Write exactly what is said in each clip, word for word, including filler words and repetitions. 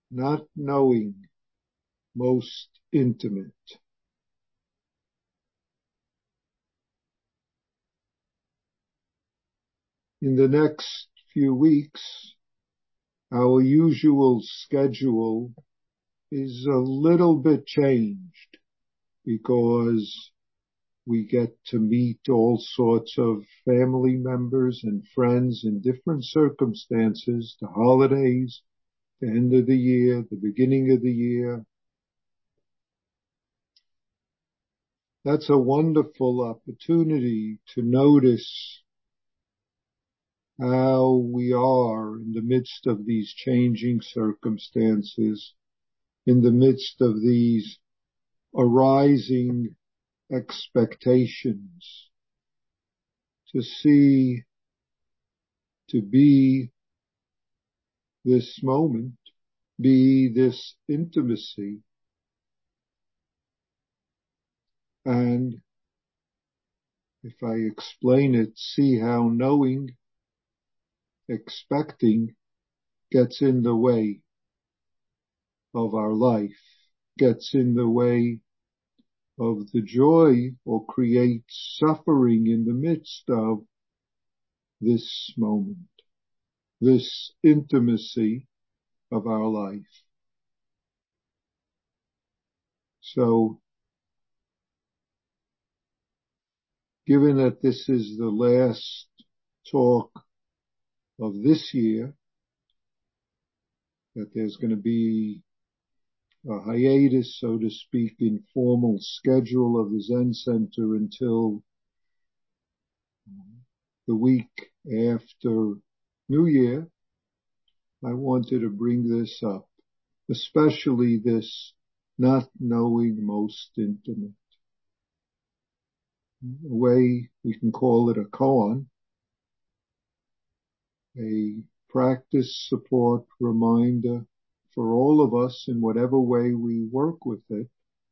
not knowing, most intimate. In the next few weeks, our usual schedule is a little bit changed because we get to meet all sorts of family members and friends in different circumstances, the holidays, the end of the year, the beginning of the year. That's a wonderful opportunity to notice how we are in the midst of these changing circumstances, in the midst of these arising expectations, to see, to be this moment, be this intimacy, and if I explain it, see how knowing, expecting gets in the way of our life, gets in the way of the joy, or creates suffering in the midst of this moment, this intimacy of our life. So, given that this is the last talk of this year, that there's going to be a hiatus, so to speak, in formal schedule of the Zen Center until the week after New Year, I wanted to bring this up, especially this not knowing most intimate. A way we can call it a koan, a practice, support, reminder for all of us in whatever way we work with it,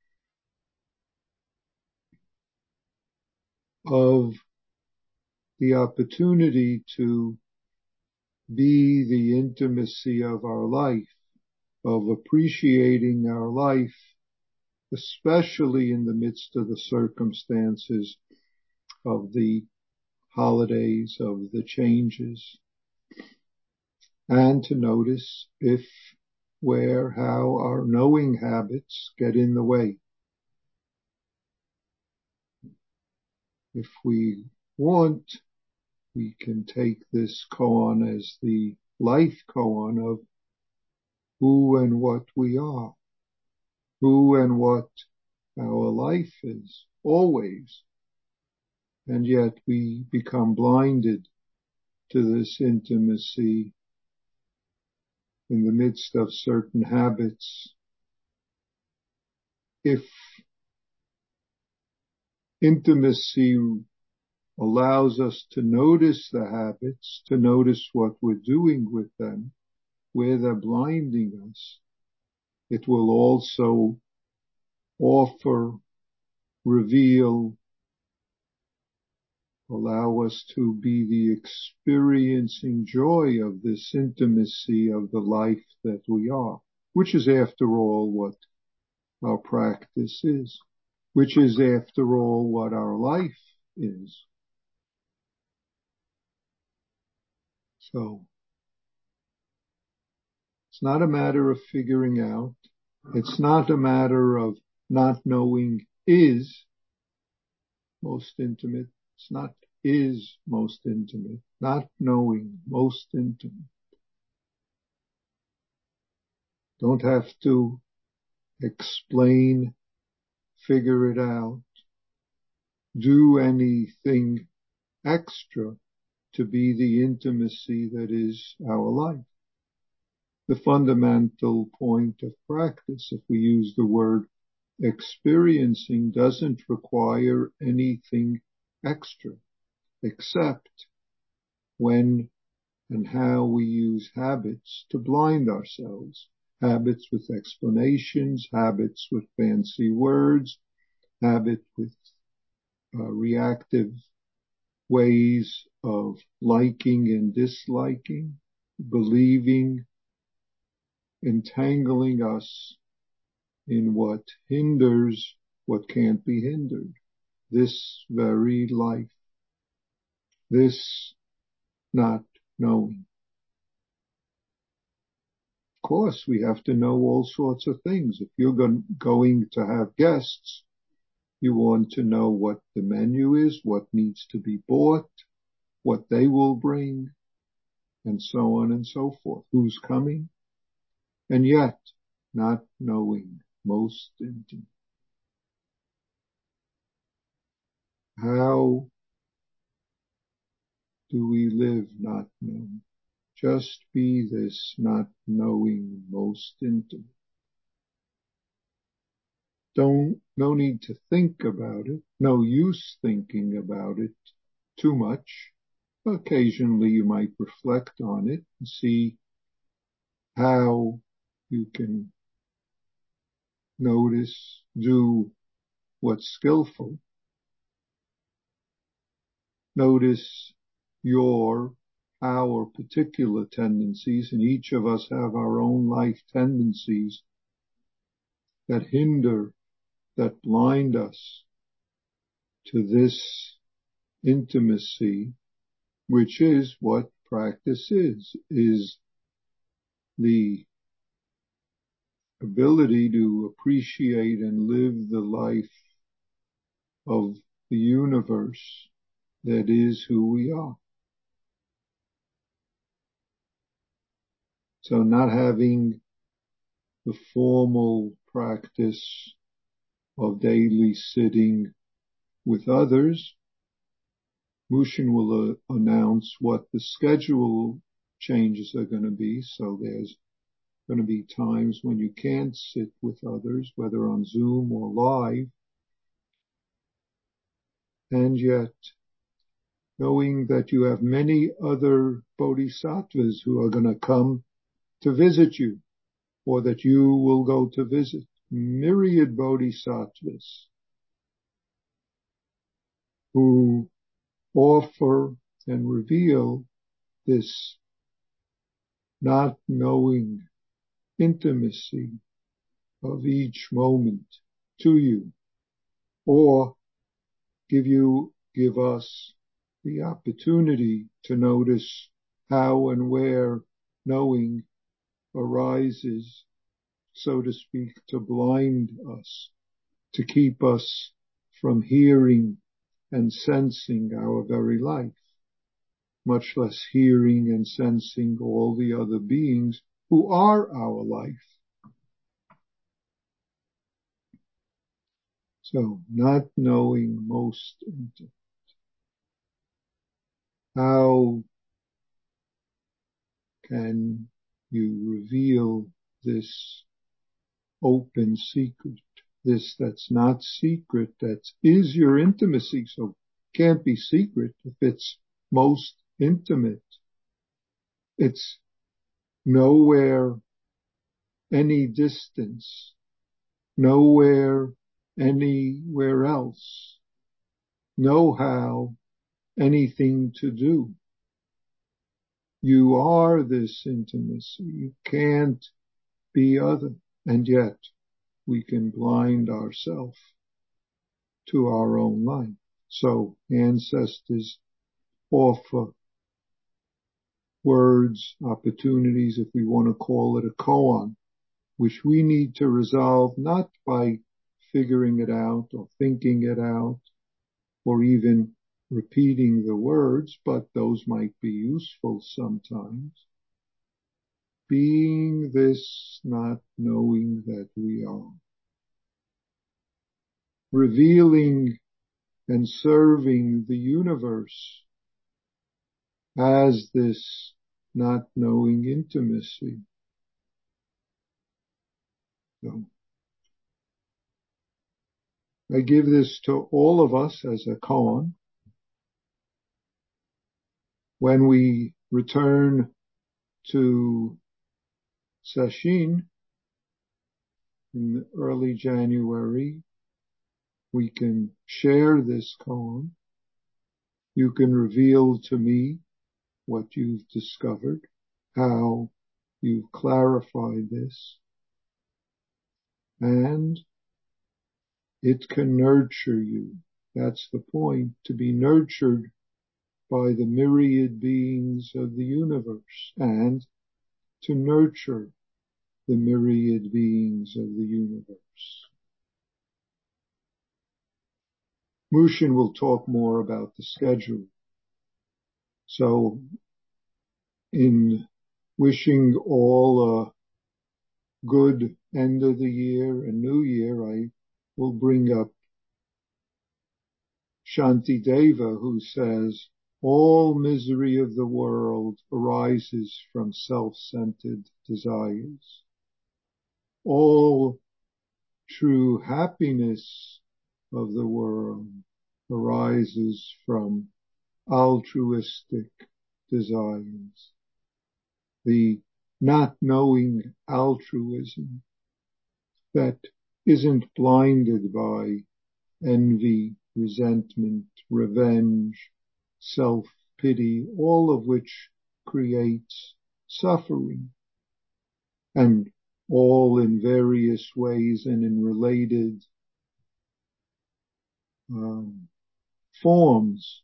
of the opportunity to be the intimacy of our life, of appreciating our life, especially in the midst of the circumstances of the holidays, of the changes, and to notice if, where, how our knowing habits get in the way. If we want, we can take this koan as the life koan of who and what we are, who and what our life is, always. And yet we become blinded to this intimacy in the midst of certain habits. If intimacy allows us to notice the habits, to notice what we're doing with them, where they're blinding us, it will also offer, reveal, allow us to be the experiencing joy of this intimacy of the life that we are, which is after all what our practice is, which is after all what our life is. So, it's not a matter of figuring out. It's not a matter of not knowing is most intimate. It's not is most intimate, not knowing most intimate. Don't have to explain, figure it out, do anything extra to be the intimacy that is our life. The fundamental point of practice, if we use the word experiencing, doesn't require anything extra, except when and how we use habits to blind ourselves. Habits with explanations, habits with fancy words, habit with uh, reactive ways of liking and disliking, believing entangling us in what hinders what can't be hindered. This very life, this not knowing. Of course, we have to know all sorts of things. If you're going to have guests, you want to know what the menu is, what needs to be bought, what they will bring, and so on and so forth. Who's coming? And yet, not knowing, most intimate. How do we live not knowing? Just be this not knowing, most intimate. Don't, no need to think about it. No use thinking about it too much. Occasionally you might reflect on it and see how you can notice, do what's skillful. Notice your, our particular tendencies, and each of us have our own life tendencies that hinder, that blind us to this intimacy, which is what practice is, is the ability to appreciate and live the life of the universe that is who we are. So not having the formal practice of daily sitting with others, Mushin will uh, announce what the schedule changes are going to be. So there's going to be times when you can't sit with others, whether on Zoom or live. And yet, knowing that you have many other bodhisattvas who are going to come to visit you, or that you will go to visit, myriad bodhisattvas who offer and reveal this not knowing intimacy of each moment to you, or give you, give us the opportunity to notice how and where knowing arises, so to speak, to blind us, to keep us from hearing and sensing our very life, much less hearing and sensing all the other beings who are our life. So, not knowing most intimate. How can you reveal this open secret, this that's not secret, that is your intimacy, so can't be secret if it's most intimate. It's nowhere any distance, nowhere anywhere else, no how anything to do. You are this intimacy. You can't be other. And yet we can blind ourselves to our own life. So ancestors offer words, opportunities, if we want to call it a koan, which we need to resolve not by figuring it out or thinking it out or even repeating the words, but those might be useful sometimes. Being this, not knowing that we are. Revealing and serving the universe as this not knowing intimacy. So, I give this to all of us as a koan. When we return to Sesshin in early January, we can share this koan. You can reveal to me what you've discovered, how you've clarified this, and it can nurture you. That's the point, to be nurtured by the myriad beings of the universe, and to nurture the myriad beings of the universe. Mushin will talk more about the schedule. So, in wishing all a good end of the year and new year, I will bring up Shanti Deva, who says, all misery of the world arises from self-centered desires. All true happiness of the world arises from altruistic desires. The not knowing altruism that isn't blinded by envy, resentment, revenge, self-pity, all of which creates suffering, and all in various ways and in related um, forms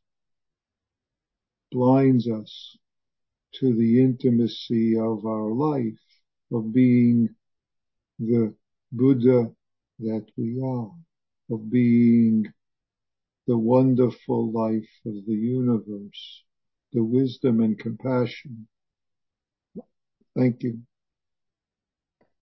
blinds us to the intimacy of our life, of being the Buddha that we are, of being the wonderful life of the universe, the wisdom and compassion. Thank you.